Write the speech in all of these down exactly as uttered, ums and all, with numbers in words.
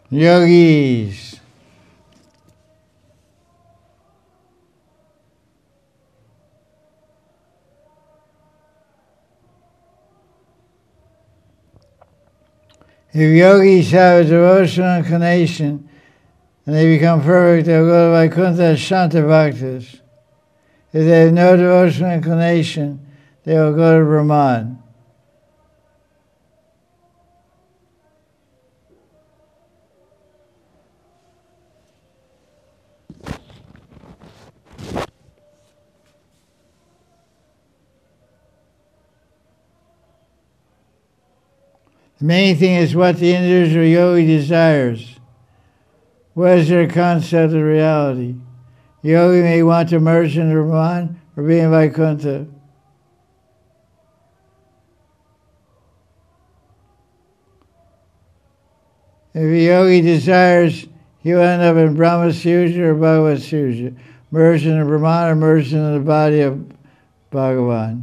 Yogis. If yogis have a devotional inclination and they become perfect, they'll go to Vaikuntha as Shanta Bhaktas. If they have no devotional inclination, they will go to Brahman. The main thing is what the individual yogi desires. What is their concept of reality? The yogi may want to merge in Brahman or be in Vaikuntha. If a yogi desires, he will end up in Brahma Suja or Bhagavad Suja, merged in the Brahman or merged in the body of Bhagavan.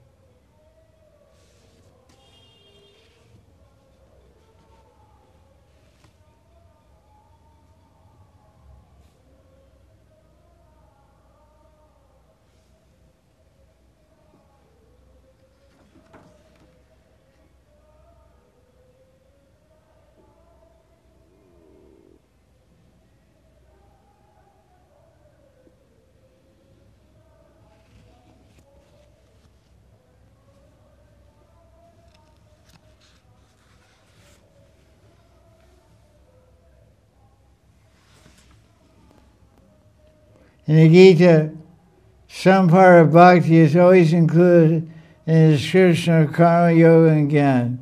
In the Gita, some part of bhakti is always included in the description of karma, yoga, and jnana.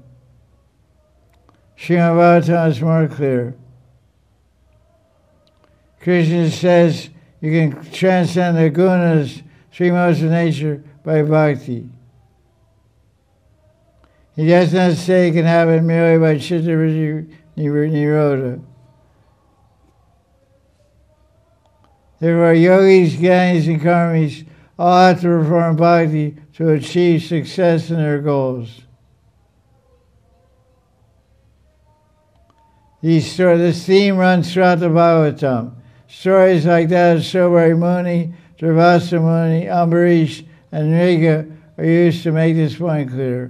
Srimad Bhagavatam is more clear. Krishna says you can transcend the gunas, three modes of nature, by bhakti. He does not say it can happen merely by chitta nirodha. Therefore, yogis, jnanis, and karmis all have to perform bhakti to achieve success in their goals. These stories, this theme runs throughout the Bhagavatam. Stories like that of Sobari Muni, Durvasa Muni, Ambarish, and Nriga are used to make this point clear.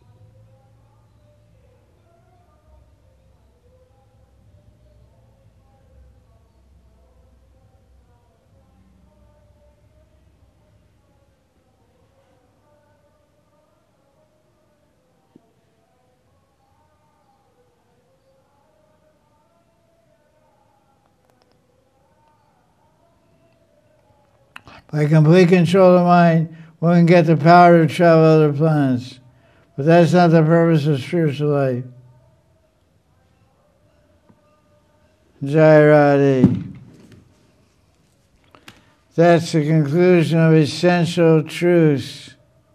By complete control of mind, one can get the power to travel other planets. But that's not the purpose of spiritual life. Jai Radhe. That's the conclusion of essential truths.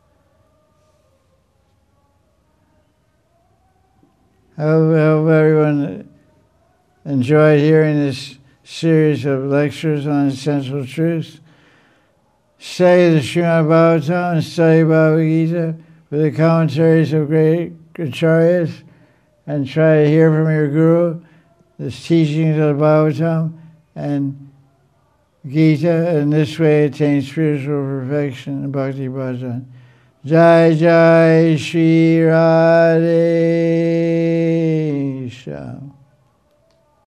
I hope, I hope everyone enjoyed hearing this series of lectures on essential truths. Study the Srimad Bhagavatam and study Bhagavad Gita with the commentaries of great acharyas, and try to hear from your guru the teachings of the Bhagavatam and Gita, and this way attain spiritual perfection in Bhakti Bhajan. Jai Jai Shri Radhe Shyam.